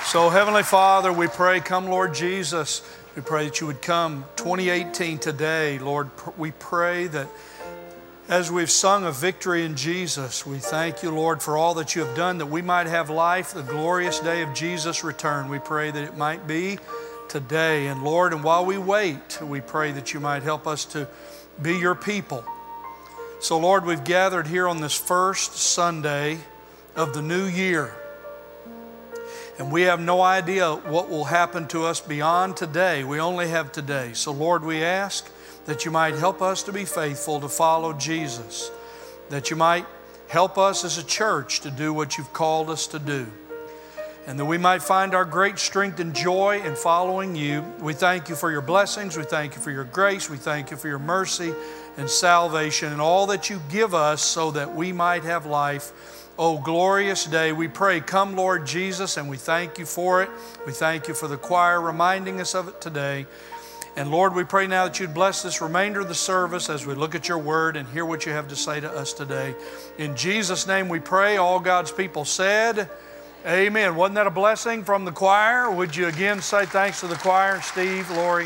So, Heavenly Father, we pray, come Lord Jesus. We pray that you would come 2018 today, Lord. We pray that as we've sung of victory in Jesus, we thank you, Lord, for all that you have done, that we might have life, the glorious day of Jesus' return. We pray that it might be today. And Lord, and while we wait, we pray that you might help us to be your people. So, Lord, we've gathered here on this first Sunday of the new year. And we have no idea what will happen to us beyond today. We only have today. So, Lord, we ask that you might help us to be faithful to follow Jesus, that you might help us as a church to do what you've called us to do, and that we might find our great strength and joy in following you. We thank you for your blessings. We thank you for your grace. We thank you for your mercy and salvation and all that you give us so that we might have life. Oh, glorious day. We pray, come Lord Jesus, and we thank you for it. We thank you for the choir reminding us of it today. And Lord, we pray now that you'd bless this remainder of the service as we look at your word and hear what you have to say to us today. In Jesus' name we pray. All God's people said, amen. Wasn't that a blessing from the choir? Would you again say thanks to the choir, Steve, Lori?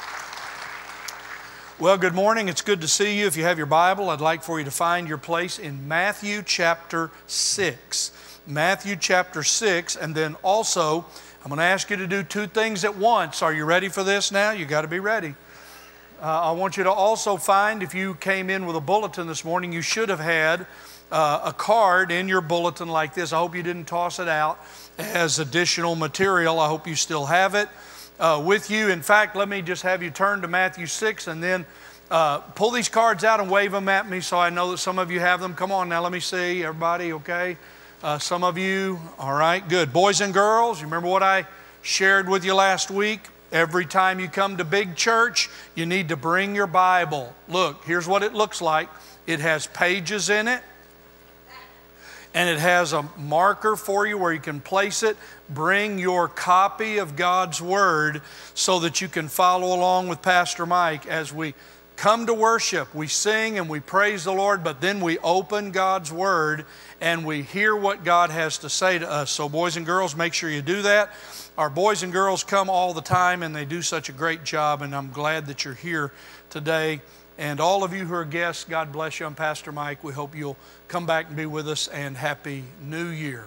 Well, good morning. It's good to see you. If you have your Bible, I'd like for you to find your place in Matthew chapter 6. Matthew chapter 6, and then also, I'm going to ask you to do two things at once. Are you ready for this now? You got to be ready. I want you to also find, if you came in with a bulletin this morning, you should have had a card in your bulletin like this. I hope you didn't toss it out as additional material. I hope you still have it with you. In fact, let me just have you turn to Matthew 6 and then pull these cards out and wave them at me so I know that some of you have them. Come on now, let me see. Everybody okay? Some of you, all right, good. Boys and girls, you remember what I shared with you last week? Every time you come to big church, you need to bring your Bible. Look, here's what it looks like. It has pages in it, and it has a marker for you where you can place it. Bring your copy of God's Word so that you can follow along with Pastor Mike as we come to worship. We sing and we praise the Lord, but then we open God's Word and we hear what God has to say to us. So boys and girls, make sure you do that. Our boys and girls come all the time and they do such a great job, and I'm glad that you're here today. And all of you who are guests, God bless you. I'm Pastor Mike. We hope you'll come back and be with us, and Happy New Year.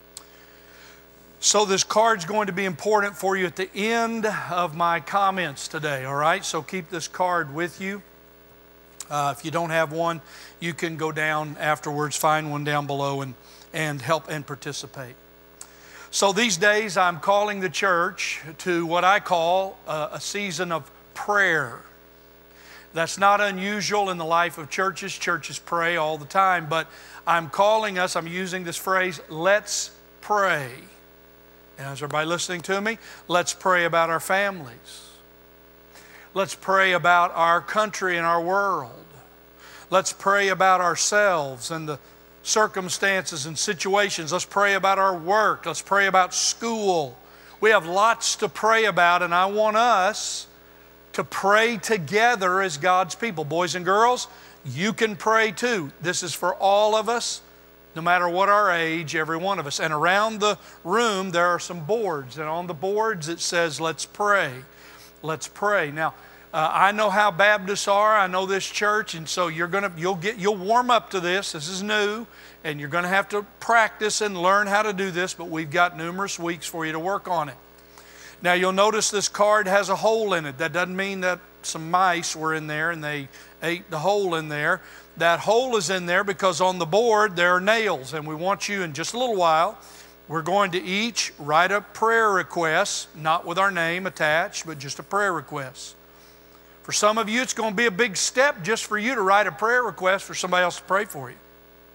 So this card's going to be important for you at the end of my comments today, all right? So keep this card with you. If you don't have one, you can go down afterwards, find one down below, and help and participate. So these days I'm calling the church to what I call a season of prayer. That's not unusual in the life of churches. Churches pray all the time, but I'm using this phrase, let's pray. And is everybody listening to me? Let's pray about our families. Let's pray about our country and our world. Let's pray about ourselves and the circumstances and situations. Let's pray about our work. Let's pray about school. We have lots to pray about, and I want us to pray together as God's people. Boys and girls, you can pray too. This is for all of us, no matter what our age, every one of us. And around the room, there are some boards. And on the boards, it says, let's pray. Let's pray. Now, I know how Baptists are. I know this church. And so you'll warm up to this. This is new. And you're going to have to practice and learn how to do this. But we've got numerous weeks for you to work on it. Now, you'll notice this card has a hole in it. That doesn't mean that some mice were in there and they ate the hole in there. That hole is in there because on the board there are nails, and we want you in just a little while, we're going to each write a prayer request, not with our name attached, but just a prayer request. For some of you, it's going to be a big step just for you to write a prayer request for somebody else to pray for you.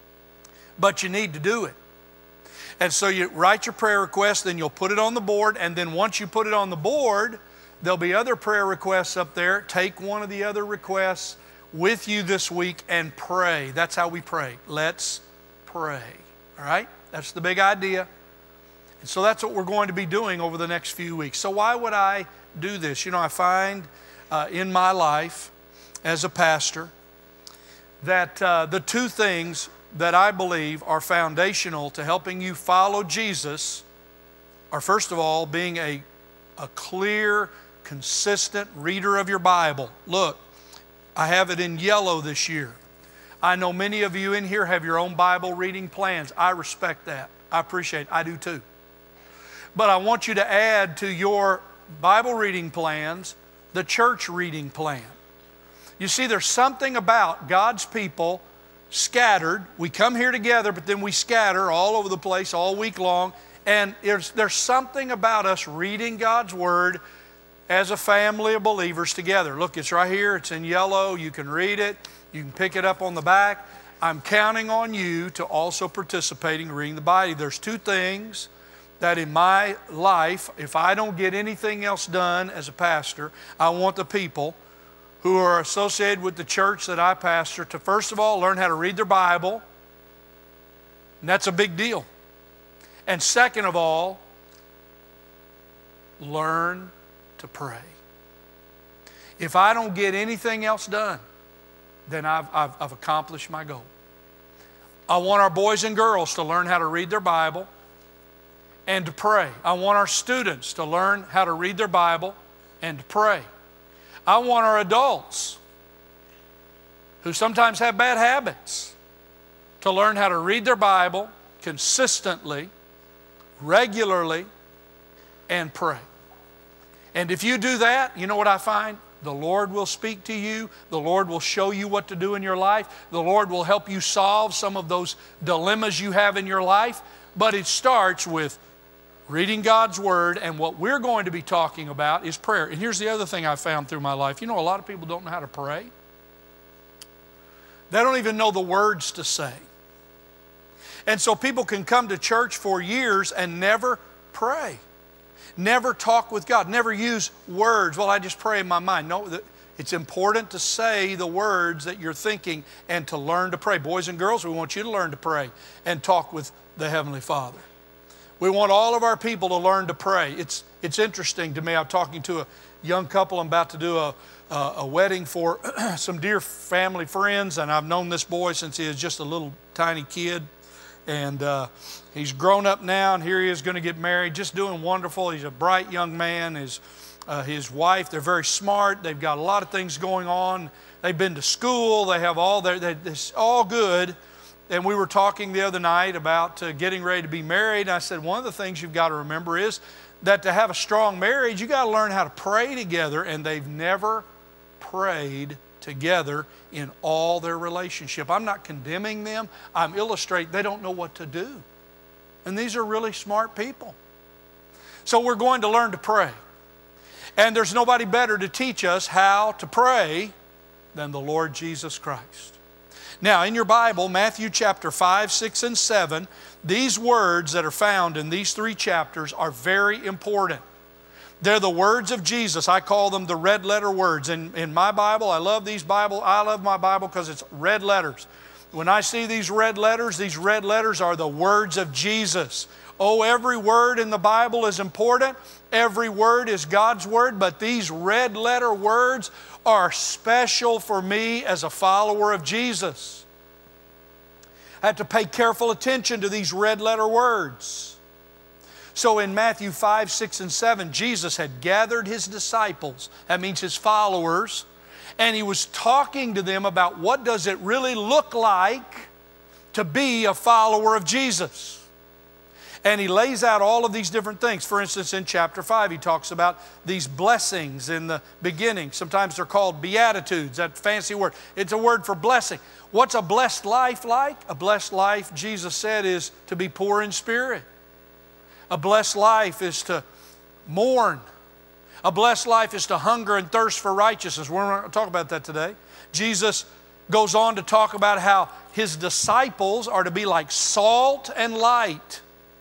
But you need to do it. And so you write your prayer request, then you'll put it on the board, and then once you put it on the board, there'll be other prayer requests up there. Take one of the other requests with you this week and pray. That's how we pray. Let's pray. All right? That's the big idea. And so that's what we're going to be doing over the next few weeks. So why would I do this? You know, I find in my life as a pastor that the two things that I believe are foundational to helping you follow Jesus are, first of all, being a clear, consistent reader of your Bible. Look, I have it in yellow this year. I know many of you in here have your own Bible reading plans. I respect that. I appreciate it. I do too. But I want you to add to your Bible reading plans the church reading plan. You see, there's something about God's people scattered. We come here together, but then we scatter all over the place all week long. And there's something about us reading God's Word as a family of believers together. Look, it's right here. It's in yellow. You can read it. You can pick it up on the back. I'm counting on you to also participate in reading the Bible. There's two things that in my life, if I don't get anything else done as a pastor, I want the people who are associated with the church that I pastor to, first of all, learn how to read their Bible. And that's a big deal. And second of all, learn to pray. If I don't get anything else done, then I've accomplished my goal. I want our boys and girls to learn how to read their Bible and to pray. I want our students to learn how to read their Bible and to pray. I want our adults who sometimes have bad habits to learn how to read their Bible consistently, regularly, and pray. And if you do that, you know what I find? The Lord will speak to you. The Lord will show you what to do in your life. The Lord will help you solve some of those dilemmas you have in your life. But it starts with reading God's Word, and what we're going to be talking about is prayer. And here's the other thing I found through my life. You know, a lot of people don't know how to pray. They don't even know the words to say. And so people can come to church for years and never pray. Never talk with God. Never use words. Well, I just pray in my mind. No, it's important to say the words that you're thinking and to learn to pray. Boys and girls, we want you to learn to pray and talk with the Heavenly Father. We want all of our people to learn to pray. It's interesting to me. I'm talking to a young couple. I'm about to do a wedding for some dear family friends, and I've known this boy since he was just a little tiny kid. And he's grown up now, and here he is going to get married, just doing wonderful. He's a bright young man. His wife, they're very smart. They've got a lot of things going on. They've been to school. They have it's all good. And we were talking the other night about getting ready to be married. And I said, one of the things you've got to remember is that to have a strong marriage, you've got to learn how to pray together. And they've never prayed together in all their relationship. I'm not condemning them. I'm illustrating they don't know what to do. And these are really smart people. So we're going to learn to pray. And there's nobody better to teach us how to pray than the Lord Jesus Christ. Now, in your Bible, Matthew chapter 5, 6, and 7, these words that are found in these three chapters are very important. They're the words of Jesus. I call them the red letter words. In my Bible, I love my Bible because it's red letters. When I see these red letters are the words of Jesus. Oh, every word in the Bible is important. Every word is God's word, but these red letter words are special for me as a follower of Jesus. I have to pay careful attention to these red letter words. So in Matthew 5, 6, and 7, Jesus had gathered His disciples, that means His followers, and He was talking to them about what does it really look like to be a follower of Jesus. And He lays out all of these different things. For instance, in chapter 5, He talks about these blessings in the beginning. Sometimes they're called beatitudes, that fancy word. It's a word for blessing. What's a blessed life like? A blessed life, Jesus said, is to be poor in spirit. A blessed life is to mourn. A blessed life is to hunger and thirst for righteousness. We're not going to talk about that today. Jesus goes on to talk about how His disciples are to be like salt and light.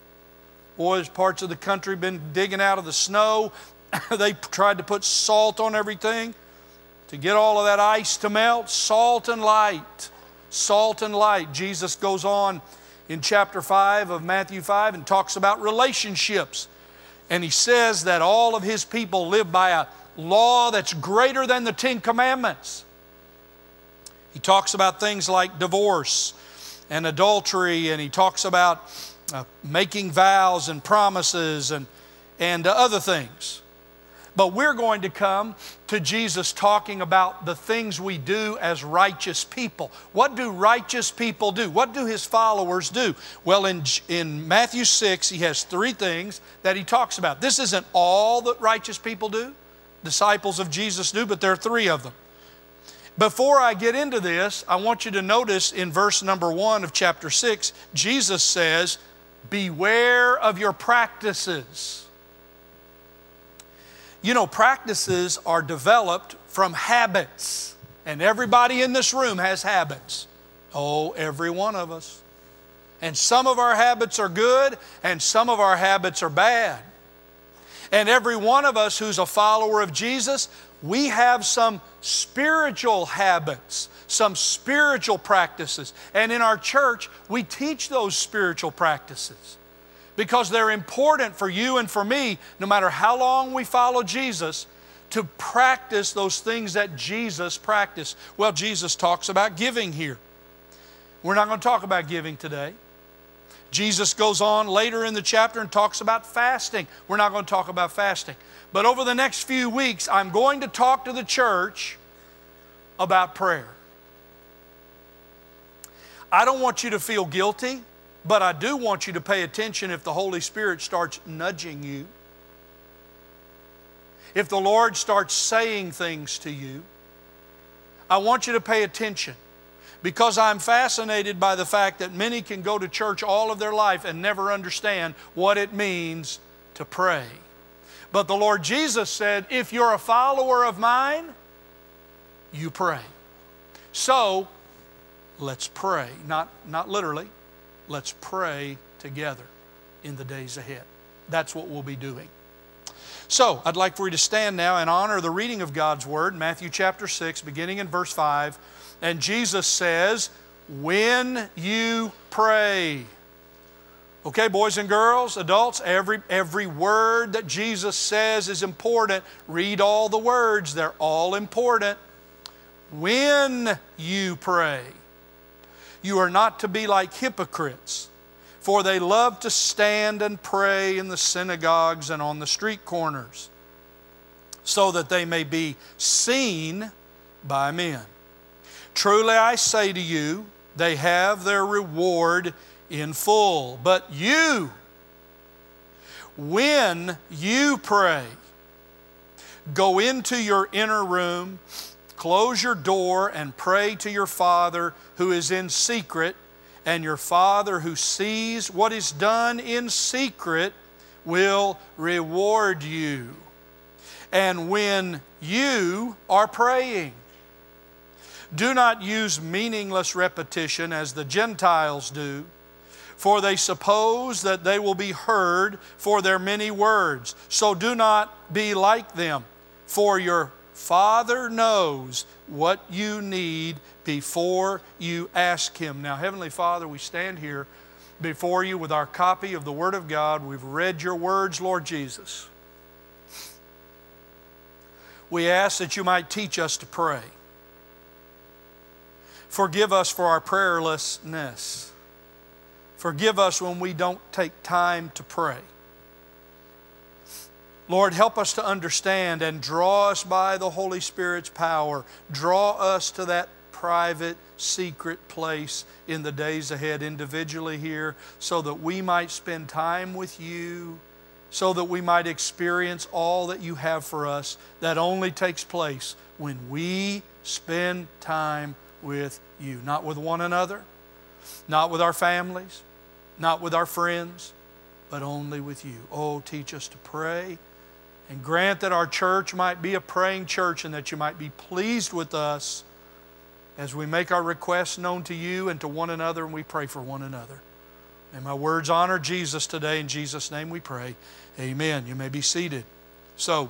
Boys, parts of the country been digging out of the snow. They tried to put salt on everything to get all of that ice to melt. Salt and light. Salt and light. Jesus goes on in chapter 5 of Matthew 5 and talks about relationships. And He says that all of His people live by a law that's greater than the 10 Commandments. He talks about things like divorce and adultery, and He talks about making vows and promises and other things. But we're going to come to Jesus talking about the things we do as righteous people. What do righteous people do? What do His followers do? Well, in Matthew 6, He has 3 things that He talks about. This isn't all that righteous people do, disciples of Jesus do, but there are 3 of them. Before I get into this, I want you to notice in verse number 1 of chapter 6, Jesus says, beware of your practices. You know, practices are developed from habits. And everybody in this room has habits. Oh, every one of us. And some of our habits are good, and some of our habits are bad. And every one of us who's a follower of Jesus, we have some spiritual habits, some spiritual practices. And in our church, we teach those spiritual practices because they're important for you and for me, no matter how long we follow Jesus, to practice those things that Jesus practiced. Well, Jesus talks about giving here. We're not going to talk about giving today. Jesus goes on later in the chapter and talks about fasting. We're not going to talk about fasting. But over the next few weeks, I'm going to talk to the church about prayer. I don't want you to feel guilty, but I do want you to pay attention if the Holy Spirit starts nudging you. If the Lord starts saying things to you, I want you to pay attention. Because I'm fascinated by the fact that many can go to church all of their life and never understand what it means to pray. But the Lord Jesus said, if you're a follower of mine, you pray. So, let's pray. Not literally. Let's pray together in the days ahead. That's what we'll be doing. So, I'd like for you to stand now and honor the reading of God's Word, Matthew chapter 6, beginning in verse 5. And Jesus says, when you pray. Okay, boys and girls, adults, every word that Jesus says is important. Read all the words, they're all important. When you pray, you are not to be like hypocrites, for they love to stand and pray in the synagogues and on the street corners, so that they may be seen by men. Truly I say to you, they have their reward in full. But you, when you pray, go into your inner room, close your door, and pray to your Father who is in secret, and your Father who sees what is done in secret will reward you. And when you are praying, do not use meaningless repetition as the Gentiles do, for they suppose that they will be heard for their many words. So do not be like them, for your Father knows what you need before you ask Him. Now, Heavenly Father, we stand here before you with our copy of the Word of God. We've read your words, Lord Jesus. We ask that you might teach us to pray. Forgive us for our prayerlessness. Forgive us when we don't take time to pray. Lord, help us to understand and draw us by the Holy Spirit's power. Draw us to that private, secret place in the days ahead individually here, so that we might spend time with you, so that we might experience all that you have for us. That only takes place when we spend time with you. Not with one another, not with our families, not with our friends, but only with you. Oh, teach us to pray, and grant that our church might be a praying church, and that you might be pleased with us as we make our requests known to you and to one another, and we pray for one another. May my words honor Jesus today. In Jesus' name we pray. Amen. You may be seated. So,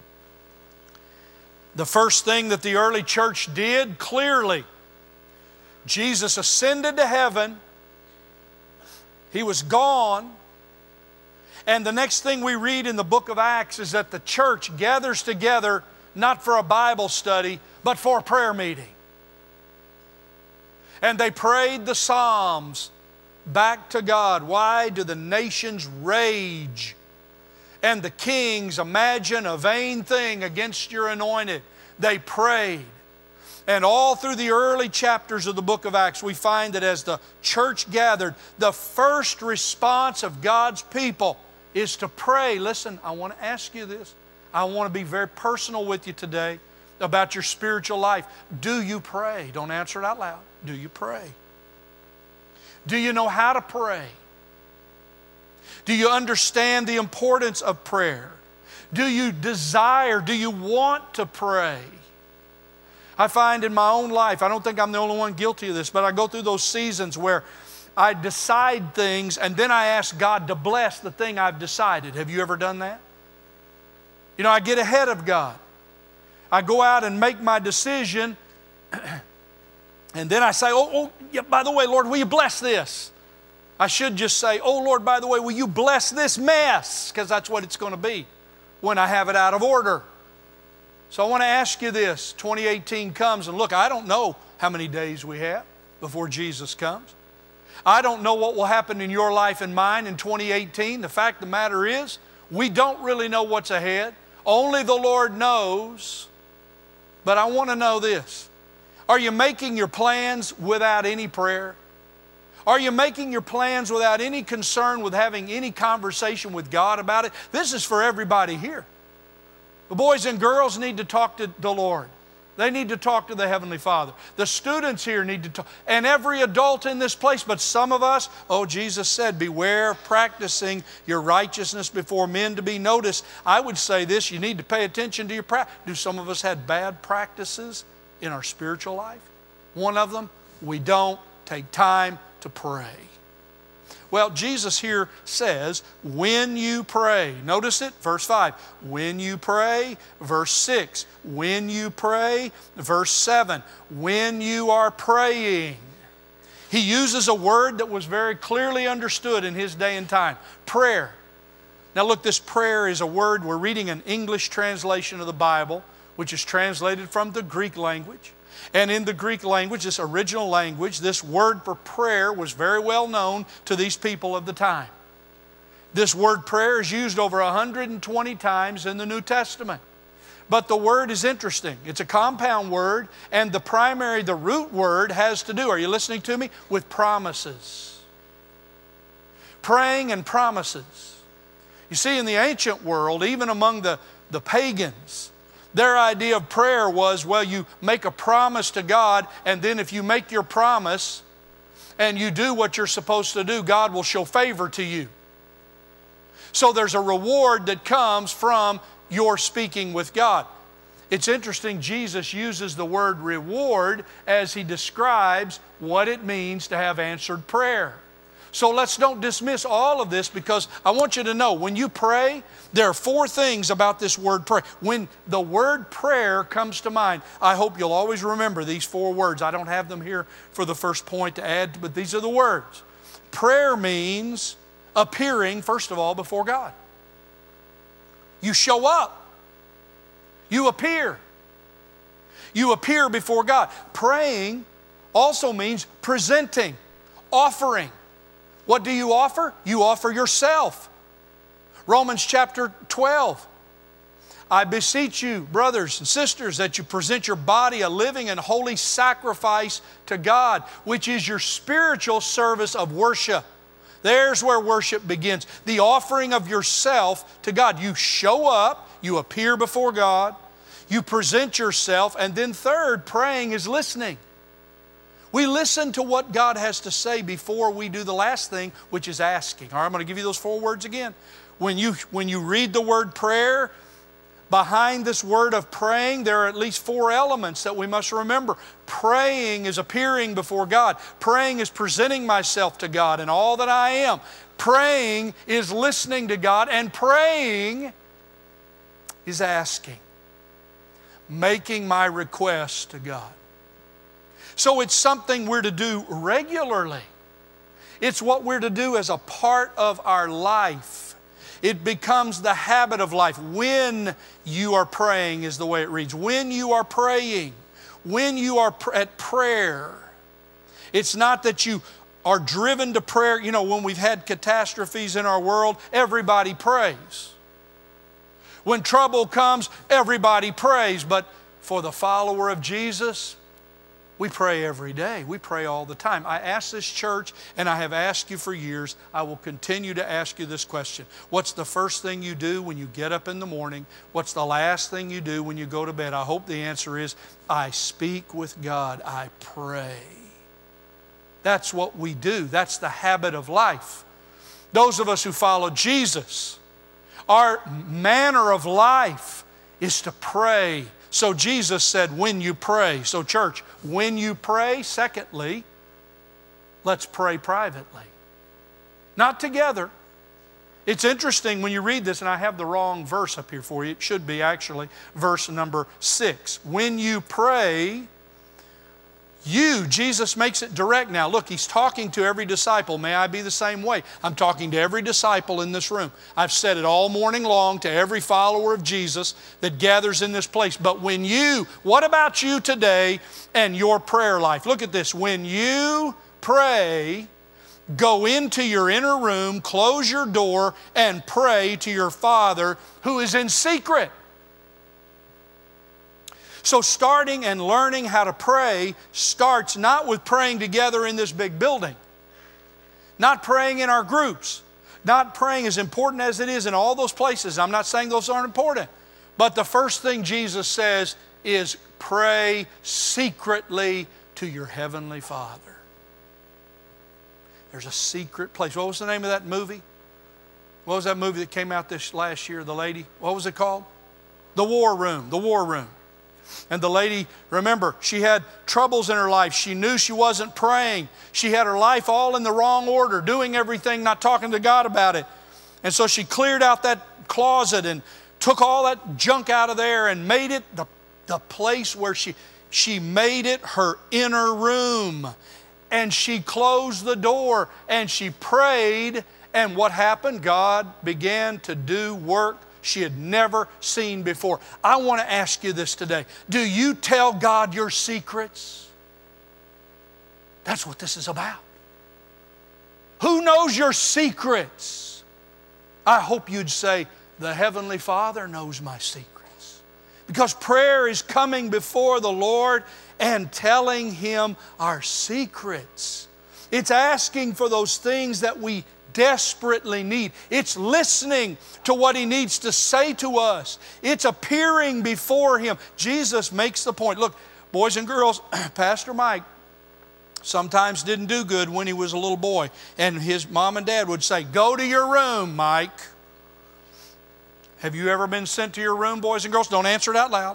the first thing that the early church did, clearly, Jesus ascended to heaven. He was gone. And the next thing we read in the book of Acts is that the church gathers together not for a Bible study, but for a prayer meeting. And they prayed the Psalms back to God. Why do the nations rage and the kings imagine a vain thing against your anointed? They prayed. And all through the early chapters of the book of Acts, we find that as the church gathered, the first response of God's people is to pray. Listen, I want to ask you this. I want to be very personal with you today about your spiritual life. Do you pray? Don't answer it out loud. Do you pray? Do you know how to pray? Do you understand the importance of prayer? Do you desire, do you want to pray? I find in my own life, I don't think I'm the only one guilty of this, but I go through those seasons where I decide things and then I ask God to bless the thing I've decided. Have you ever done that? You know, I get ahead of God. I go out and make my decision and then I say, yeah, by the way, Lord, will you bless this? I should just say, oh, Lord, by the way, will you bless this mess? Because that's what it's going to be when I have it out of order. So I want to ask you this. 2018 comes, and look, I don't know how many days we have before Jesus comes. I don't know what will happen in your life and mine in 2018. The fact of the matter is, we don't really know what's ahead. Only the Lord knows. But I want to know this. Are you making your plans without any prayer? Are you making your plans without any concern with having any conversation with God about it? This is for everybody here. The boys and girls need to talk to the Lord. They need to talk to the Heavenly Father. The students here need to talk. And every adult in this place. But some of us, Jesus said, beware practicing your righteousness before men to be noticed. I would say this, you need to pay attention to your practice. Do some of us have bad practices in our spiritual life? One of them, we don't take time to pray. Well, Jesus here says, when you pray. Notice it, verse 5. When you pray, verse 6. When you pray, verse 7. When you are praying. He uses a word that was very clearly understood in his day and time. Prayer. Now look, this prayer is a word, we're reading an English translation of the Bible, which is translated from the Greek language. And in the Greek language, this original language, this word for prayer was very well known to these people of the time. This word prayer is used over 120 times in the New Testament. But the word is interesting. It's a compound word, and the root word has to do, are you listening to me? With promises. Praying and promises. You see, in the ancient world, even among the pagans, their idea of prayer was, well, you make a promise to God, and then if you make your promise and you do what you're supposed to do, God will show favor to you. So there's a reward that comes from your speaking with God. It's interesting, Jesus uses the word reward as He describes what it means to have answered prayer. So let's don't dismiss all of this, because I want you to know, when you pray, there are 4 things about this word pray. When the word prayer comes to mind, I hope you'll always remember these 4 words. I don't have them here for the first point to add, but these are the words. Prayer means appearing, first of all, before God. You show up. You appear. You appear before God. Praying also means presenting, offering. What do you offer? You offer yourself. Romans chapter 12. I beseech you, brothers and sisters, that you present your body a living and holy sacrifice to God, which is your spiritual service of worship. There's where worship begins. The offering of yourself to God. You show up, you appear before God, you present yourself, and then third, praying is listening. We listen to what God has to say before we do the last thing, which is asking. All right, I'm going to give you those 4 words again. When you read the word prayer, behind this word of praying, there are at least 4 elements that we must remember. Praying is appearing before God. Praying is presenting myself to God and all that I am. Praying is listening to God. And praying is asking. Making my request to God. So it's something we're to do regularly. It's what we're to do as a part of our life. It becomes the habit of life. When you are praying is the way it reads. When you are praying, when you are at prayer, it's not that you are driven to prayer. You know, when we've had catastrophes in our world, everybody prays. When trouble comes, everybody prays. But for the follower of Jesus, we pray every day. We pray all the time. I ask this church, and I have asked you for years, I will continue to ask you this question. What's the first thing you do when you get up in the morning? What's the last thing you do when you go to bed? I hope the answer is, I speak with God. I pray. That's what we do. That's the habit of life. Those of us who follow Jesus, our manner of life is to pray. So Jesus said, when you pray. So church, when you pray, secondly, let's pray privately. Not together. It's interesting when you read this, and I have the wrong verse up here for you. It should be actually verse number 6. When you pray, Jesus makes it direct now. Look, He's talking to every disciple. May I be the same way. I'm talking to every disciple in this room. I've said it all morning long to every follower of Jesus that gathers in this place. But what about you today and your prayer life? Look at this. When you pray, go into your inner room, close your door, and pray to your Father who is in secret. So starting and learning how to pray starts not with praying together in this big building, not praying in our groups, not praying as important as it is in all those places. I'm not saying those aren't important. But the first thing Jesus says is pray secretly to your Heavenly Father. There's a secret place. What was the name of that movie? What was that movie that came out this last year, the lady? What was it called? The War Room. The War Room. And the lady, remember, she had troubles in her life. She knew she wasn't praying. She had her life all in the wrong order, doing everything, not talking to God about it. And so she cleared out that closet and took all that junk out of there and made it the place where she made it her inner room. And she closed the door and she prayed. And what happened? God began to do work she had never seen before. I want to ask you this today. Do you tell God your secrets? That's what this is about. Who knows your secrets? I hope you'd say, the Heavenly Father knows my secrets. Because prayer is coming before the Lord and telling Him our secrets. It's asking for those things that we desperately need. It's listening to what He needs to say to us. It's appearing before Him. Jesus makes the point. Look, boys and girls, Pastor Mike sometimes didn't do good when he was a little boy. And his mom and dad would say, go to your room, Mike. Have you ever been sent to your room, boys and girls? Don't answer it out loud.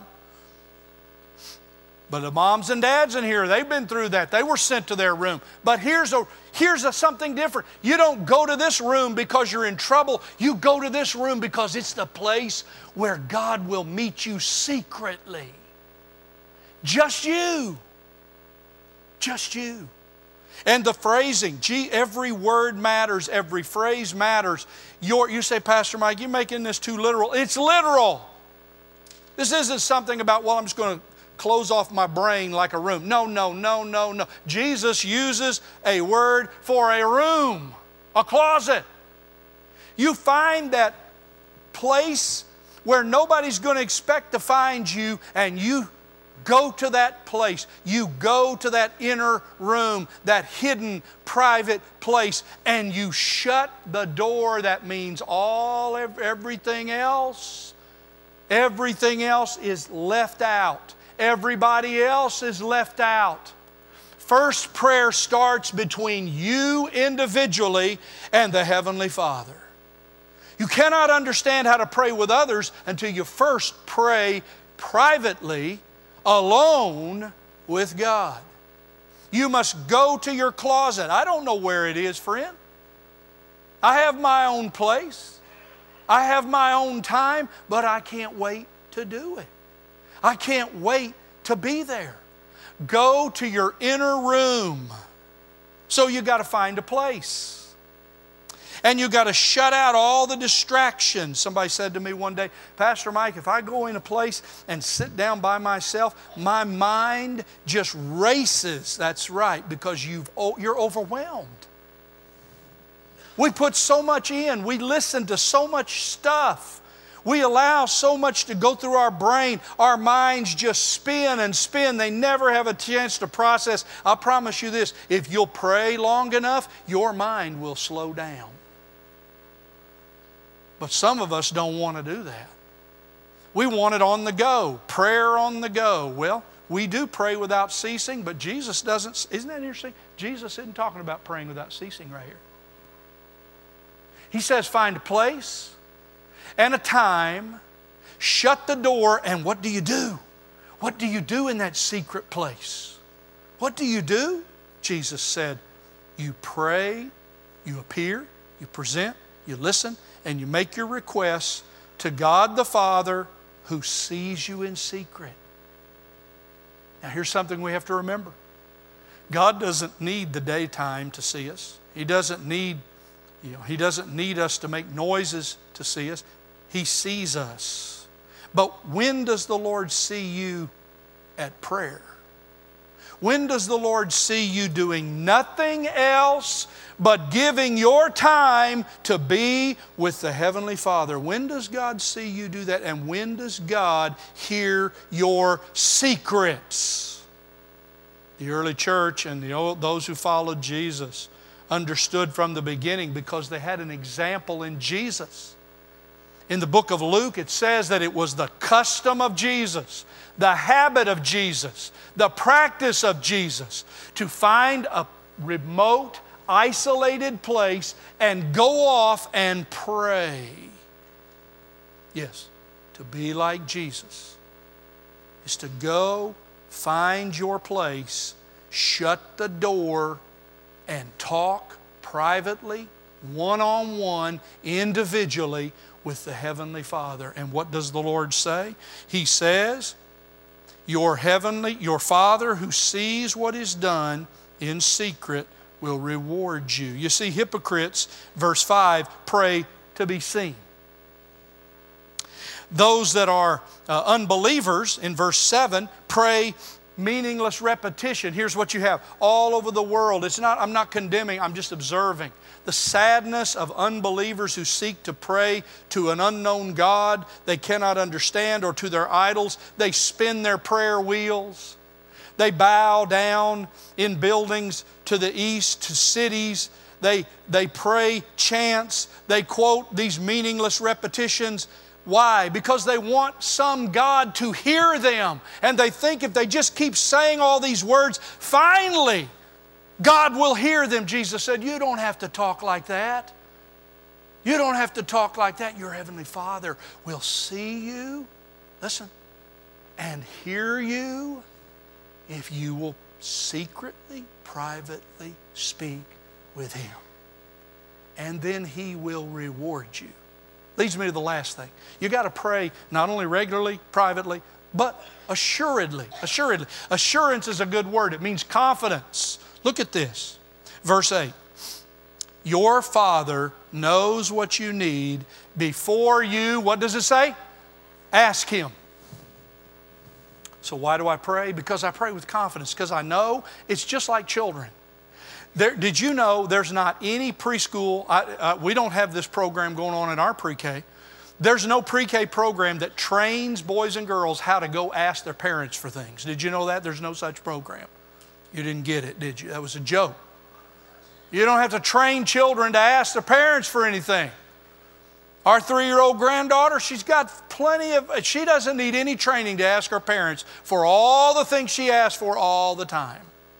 But the moms and dads in here, they've been through that. They were sent to their room. But here's something different. You don't go to this room because you're in trouble. You go to this room because it's the place where God will meet you secretly. Just you. Just you. And the phrasing, every word matters, every phrase matters. You say, Pastor Mike, you're making this too literal. It's literal. This isn't something about, well, I'm just going to close off my brain like a room. No. Jesus uses a word for a room, a closet. You find that place where nobody's going to expect to find you, and you go to that place. You go to that inner room, that hidden, private place, and you shut the door. That means everything else is left out. Everybody else is left out. First, prayer starts between you individually and the Heavenly Father. You cannot understand how to pray with others until you first pray privately, alone with God. You must go to your closet. I don't know where it is, friend. I have my own place. I have my own time, but I can't wait to do it. I can't wait to be there. Go to your inner room. So you got to find a place. And you got to shut out all the distractions. Somebody said to me one day, Pastor Mike, if I go in a place and sit down by myself, my mind just races. That's right, because you're overwhelmed. We put so much in. We listen to so much stuff. We allow so much to go through our brain. Our minds just spin and spin. They never have a chance to process. I'll promise you this, if you'll pray long enough, your mind will slow down. But some of us don't want to do that. We want it on the go, prayer on the go. Well, we do pray without ceasing, but Jesus doesn't. Isn't that interesting? Jesus isn't talking about praying without ceasing right here. He says find a place and a time, shut the door, and what do you do? What do you do in that secret place? What do you do? Jesus said, you pray, you appear, you present, you listen, and you make your requests to God the Father who sees you in secret. Now here's something we have to remember. God doesn't need the daytime to see us. He doesn't need us to make noises to see us. He sees us. But when does the Lord see you at prayer? When does the Lord see you doing nothing else but giving your time to be with the Heavenly Father? When does God see you do that? And when does God hear your secrets? The early church and those who followed Jesus understood from the beginning because they had an example in Jesus. In the book of Luke, it says that it was the custom of Jesus, the habit of Jesus, the practice of Jesus to find a remote, isolated place and go off and pray. Yes, to be like Jesus is to go find your place, shut the door, and talk privately, one-on-one, individually with the Heavenly Father. And what does the Lord say? He says, your Father who sees what is done in secret will reward you. You see, hypocrites, verse 5, pray to be seen. Those that are unbelievers, in verse 7, pray meaningless repetition. Here's what you have all over the world. I'm not condemning, I'm just observing the sadness of unbelievers who seek to pray to an unknown God they cannot understand or to their idols. They spin their prayer wheels. They bow down in buildings to the east, to cities. They pray chants. They quote these meaningless repetitions. Why? Because they want some God to hear them. And they think if they just keep saying all these words, finally, God will hear them. Jesus said, you don't have to talk like that. You don't have to talk like that. Your Heavenly Father will see you, listen, and hear you if you will secretly, privately speak with Him. And then He will reward you. Leads me to the last thing. You got to pray not only regularly, privately, but assuredly. Assuredly. Assurance is a good word. It means confidence. Look at this. Verse 8. Your Father knows what you need before you, what does it say? Ask Him. So why do I pray? Because I pray with confidence. Because I know it's just like children. Did you know there's not any preschool, we don't have this program going on in our pre-K. There's no pre-K program that trains boys and girls how to go ask their parents for things. Did you know that? There's no such program. You didn't get it, did you? That was a joke. You don't have to train children to ask their parents for anything. Our 3-year-old granddaughter, she's got she doesn't need any training to ask her parents for all the things she asks for all the time.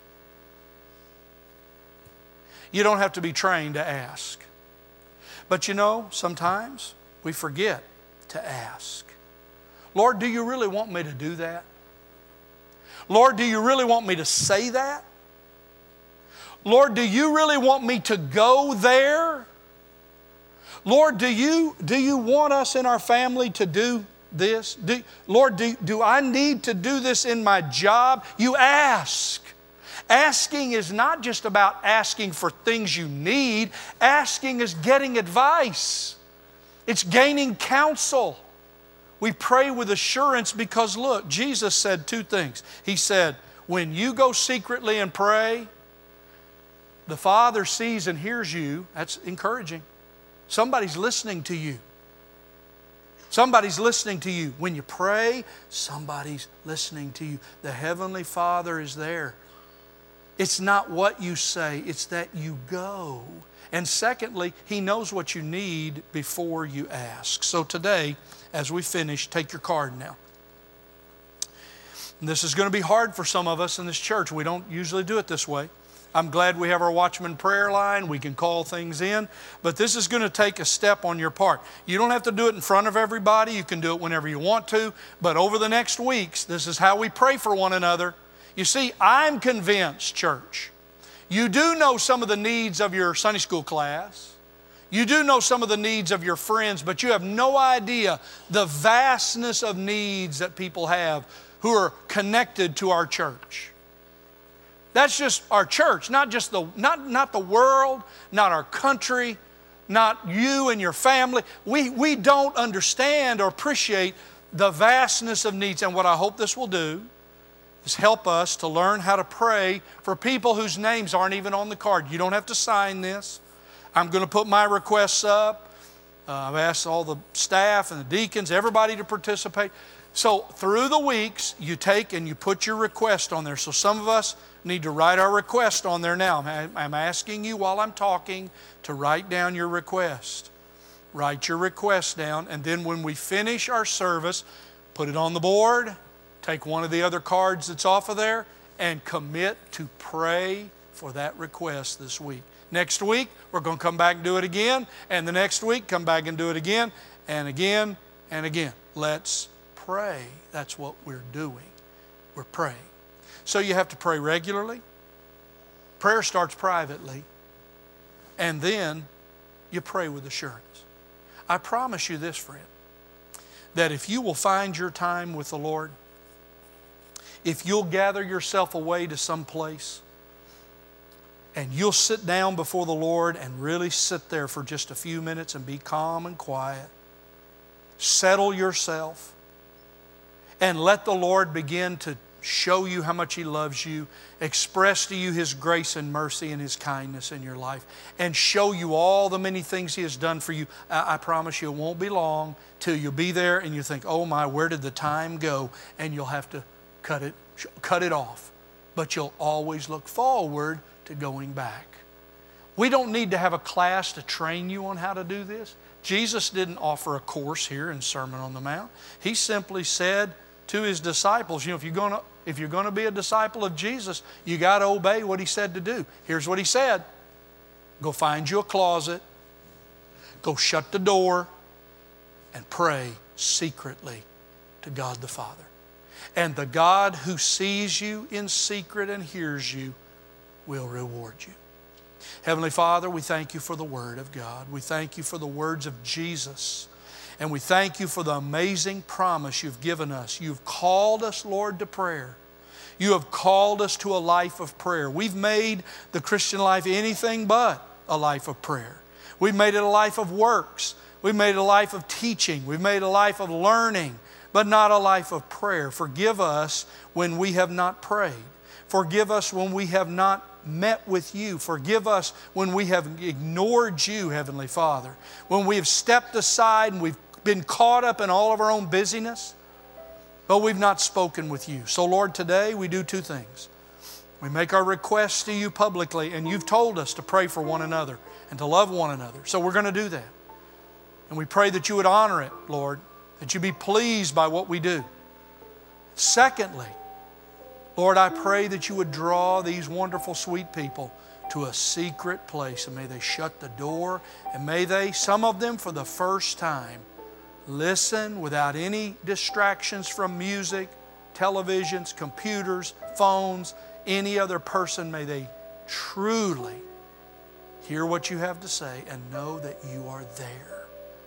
You don't have to be trained to ask. But you know, sometimes we forget to ask. Lord, do you really want me to do that? Lord, do you really want me to say that? Lord, do you really want me to go there? Lord, do you want us in our family to do this? Lord, do I need to do this in my job? You ask. Asking is not just about asking for things you need. Asking is getting advice. It's gaining counsel. We pray with assurance because, look, Jesus said two things. He said, when you go secretly and pray, the Father sees and hears you. That's encouraging. Somebody's listening to you. Somebody's listening to you. When you pray, somebody's listening to you. The Heavenly Father is there. It's not what you say, it's that you go. And secondly, He knows what you need before you ask. So today, as we finish, take your card now. And this is going to be hard for some of us in this church. We don't usually do it this way. I'm glad we have our Watchman prayer line. We can call things in. But this is going to take a step on your part. You don't have to do it in front of everybody. You can do it whenever you want to. But over the next weeks, this is how we pray for one another. You see, I'm convinced, church, you do know some of the needs of your Sunday school class. You do know some of the needs of your friends, but you have no idea the vastness of needs that people have who are connected to our church. That's just our church, not the world, not our country, not you and your family. We don't understand or appreciate the vastness of needs. And what I hope this will do is help us to learn how to pray for people whose names aren't even on the card. You don't have to sign this. I'm going to put my requests up. I've asked all the staff and the deacons, everybody to participate. So through the weeks, you take and you put your request on there. So some of us need to write our request on there now. I'm asking you while I'm talking to write down your request. Write your request down, and then when we finish our service, put it on the board, take one of the other cards that's off of there, and commit to pray for that request this week. Next week, we're going to come back and do it again, and the next week, come back and do it again, and again, and again. Let's pray. That's what we're doing. We're praying. So you have to pray regularly. Prayer starts privately, and then you pray with assurance. I promise you this, friend, that if you will find your time with the Lord, if you'll gather yourself away to some place, and you'll sit down before the Lord and really sit there for just a few minutes and be calm and quiet, settle yourself, and let the Lord begin to show you how much He loves you, express to you His grace and mercy and His kindness in your life, and show you all the many things He has done for you. I promise you it won't be long till you'll be there and you think, oh my, where did the time go? And you'll have to cut it off. But you'll always look forward to going back. We don't need to have a class to train you on how to do this. Jesus didn't offer a course here in Sermon on the Mount. He simply said to His disciples, if you're going to be a disciple of Jesus, you got to obey what He said to do. Here's what He said. Go find you a closet. Go shut the door and pray secretly to God the Father. And the God who sees you in secret and hears you will reward you. Heavenly Father, we thank You for the Word of God. We thank You for the words of Jesus. And we thank You for the amazing promise You've given us. You've called us, Lord, to prayer. You have called us to a life of prayer. We've made the Christian life anything but a life of prayer. We've made it a life of works. We've made it a life of teaching. We've made it a life of learning, but not a life of prayer. Forgive us when we have not prayed. Forgive us when we have not met with You. Forgive us when we have ignored You, Heavenly Father. When we have stepped aside and we've been caught up in all of our own busyness, but we've not spoken with You. So Lord, today we do two things. We make our requests to You publicly, and You've told us to pray for one another and to love one another. So we're going to do that. And we pray that You would honor it, Lord, that You be pleased by what we do. Secondly, Lord, I pray that You would draw these wonderful, sweet people to a secret place, and may they shut the door, and may they, some of them for the first time, listen without any distractions from music, televisions, computers, phones, any other person. May they truly hear what You have to say and know that You are there.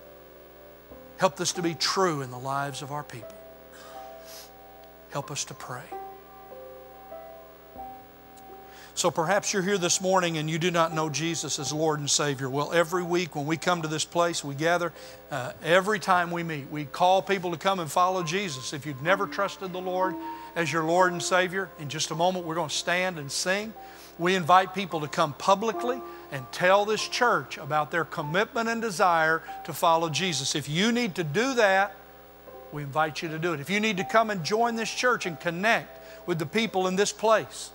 Help this to be true in the lives of our people. Help us to pray. So perhaps you're here this morning and you do not know Jesus as Lord and Savior. Well, every week when we come to this place, we gather. Every time we meet, we call people to come and follow Jesus. If you've never trusted the Lord as your Lord and Savior, in just a moment we're going to stand and sing. We invite people to come publicly and tell this church about their commitment and desire to follow Jesus. If you need to do that, we invite you to do it. If you need to come and join this church and connect with the people in this place,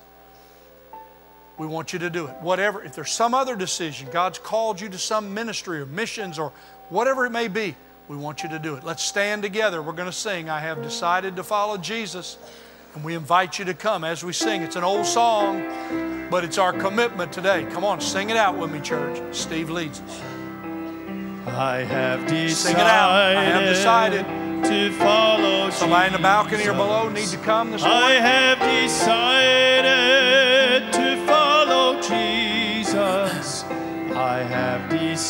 we want you to do it. Whatever, if there's some other decision, God's called you to some ministry or missions or whatever it may be, we want you to do it. Let's stand together. We're going to sing, I Have Decided to Follow Jesus. And we invite you to come as we sing. It's an old song, but it's our commitment today. Come on, sing it out with me, church. Steve leads us. I have decided. Sing it out. I have decided to follow Jesus. Somebody in the balcony or below need to come this morning. I have decided to follow Jesus. I have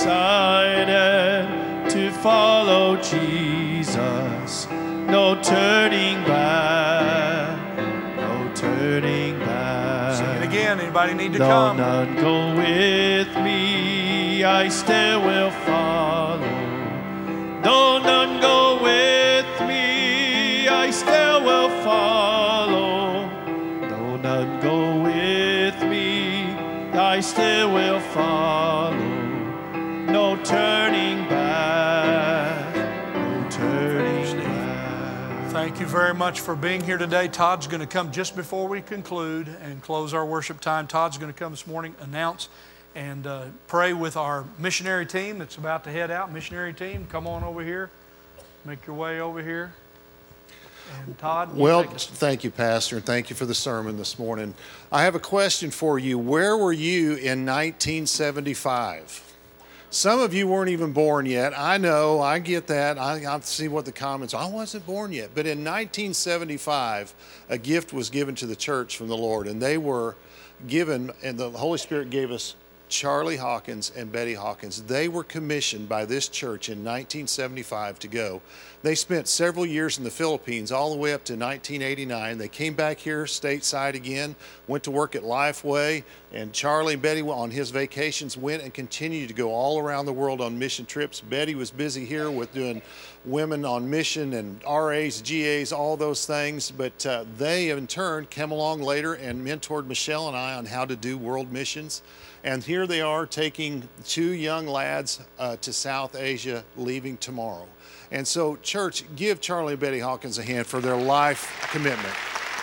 decided to follow Jesus. No turning back. No turning back. Sing it again. Anybody need to Though come? none go with me, I still will follow. Though none go with me, I still will follow. Though none go with me, I still will follow. No turning back, no turning back. Thank you very much for being here today. Todd's going to come just before we conclude and close our worship time. Todd's going to come this morning, announce and pray with our missionary team that's about to head out. Missionary team, come on over here. Make your way over here. And Todd, well, thank you, Pastor, and thank you for the sermon this morning. I have a question for you. Where were you in 1975? Some of you weren't even born yet. I know, I get that. I see what the comments are. I wasn't born yet. But in 1975, a gift was given to the church from the Lord, and they were given, and the Holy Spirit gave us Charlie Hawkins and Betty Hawkins. They were commissioned by this church in 1975 to go. They spent several years in the Philippines all the way up to 1989. They came back here stateside again, went to work at Lifeway, and Charlie and Betty on his vacations went and continued to go all around the world on mission trips. Betty was busy here with doing women on mission and RAs, GAs, all those things, but they in turn came along later and mentored Michelle and I on how to do world missions. And here they are taking 2 young lads to South Asia, leaving tomorrow. And so, church, give Charlie and Betty Hawkins a hand for their life commitment.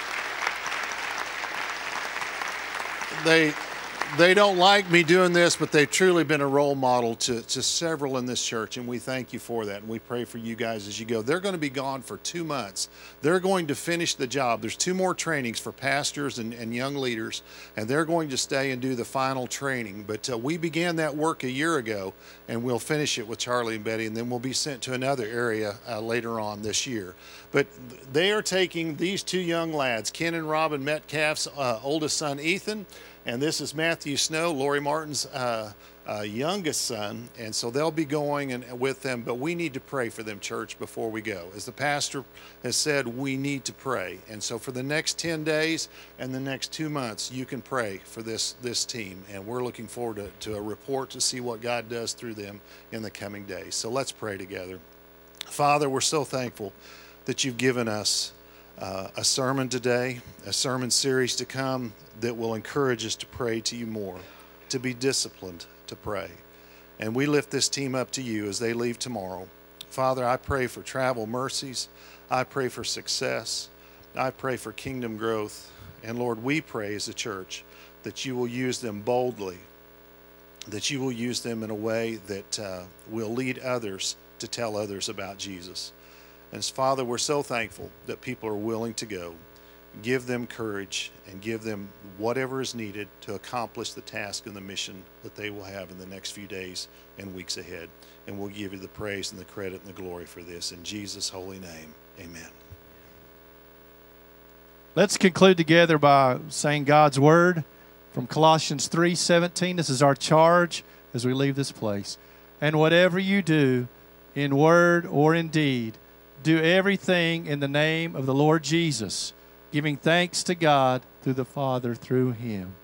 They don't like me doing this, but they've truly been a role model to several in this church, and we thank you for that, and we pray for you guys as you go. They're going to be gone for 2 months. They're going to finish the job. There's 2 more trainings for pastors and young leaders, and they're going to stay and do the final training. But we began that work a year ago, and we'll finish it with Charlie and Betty, and then we'll be sent to another area later on this year. But they are taking these 2 young lads, Ken and Robin Metcalf's oldest son, Ethan, and this is Matthew Snow, Lori Martin's youngest son, and so they'll be going and with them, but we need to pray for them, church, before we go. As the pastor has said, we need to pray, and so for the next 10 days and the next 2 months, you can pray for this team, and we're looking forward to a report to see what God does through them in the coming days. So let's pray together. Father, we're so thankful that you've given us a sermon today, a sermon series to come that will encourage us to pray to you more, to be disciplined to pray. And we lift this team up to you as they leave tomorrow. Father, I pray for travel mercies. I pray for success. I pray for kingdom growth. And Lord, we pray as a church that you will use them boldly, that you will use them in a way that will lead others to tell others about Jesus. And Father, we're so thankful that people are willing to go. Give them courage and give them whatever is needed to accomplish the task and the mission that they will have in the next few days and weeks ahead. And we'll give you the praise and the credit and the glory for this. In Jesus' holy name, amen. Let's conclude together by saying God's word from Colossians 3:17. This is our charge as we leave this place. And whatever you do, in word or in deed, do everything in the name of the Lord Jesus, giving thanks to God through the Father through him.